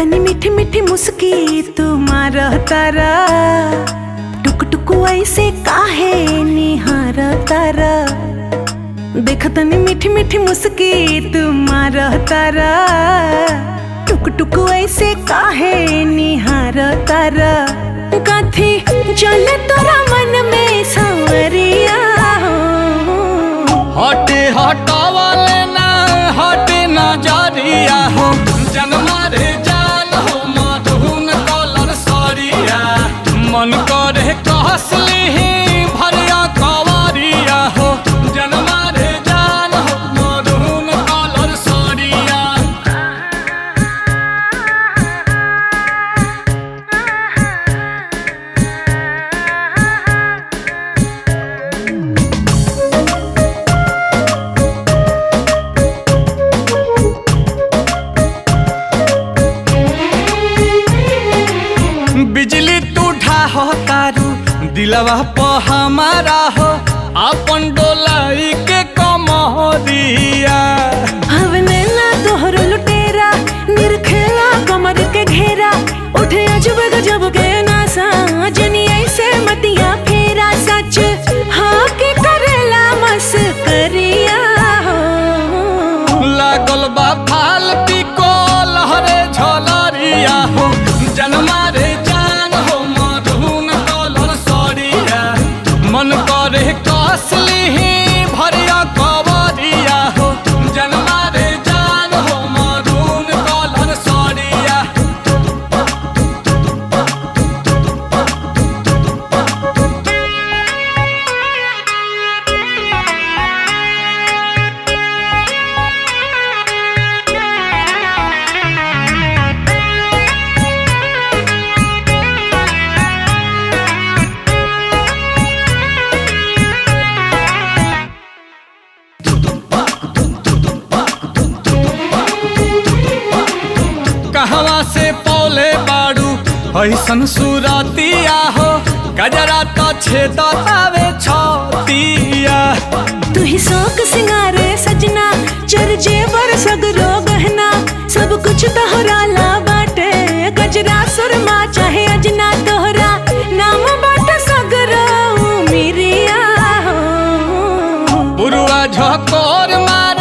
तनी मीठी मीठी मुस्की तुम्हार तारा, टुक टुक ऐसे काहे निहार तारा। देख तनी मीठी मीठी मुस्की तुम्हार तारा, टुक टुक ऐसे काहे निहार तारा। कथी चले तोरा मन में सांवरिया, हटे हटावले ना हटे नजरिया हो, जनमा रे जान हो मधुन कलर सरिया। मन करे कहसली भरिया कवरिया हो, जनमा रे जान हो मधुन कलर सरिया। बिजली तू ढाहो तारू दिलवा प हमारा हो, अपन डोलाई के कमरिया। हवने ना तोहरो लुटेरा, निरखेला कमर के घेरा। उठे अजब गजब के नासा, जनी ऐसे मतिया फेरा। सच हाँ के करेला मस्करिया हो, लागल बा फाल पिको लहरे झलरिया हो, जनमा रे जान हो मधुन कलर सरिया। मन करे कसली भरिया कवरिया हो, जनमा रे जान हो मधुन कलर सरिया। कहवा से पौले बाड़ू ऐसन सुरतिया हो, गजरा तो छेदतावे छतिया। तू ही शौक सिंगारे सजना, चर जेवर सगरो गहना। सब कुछ तोहरा ला बाटे, गजरा सुरमा चाहे अजना। तोहरा नाम बाटे सगरो मिरिया हो, बुरुआ झकोर मार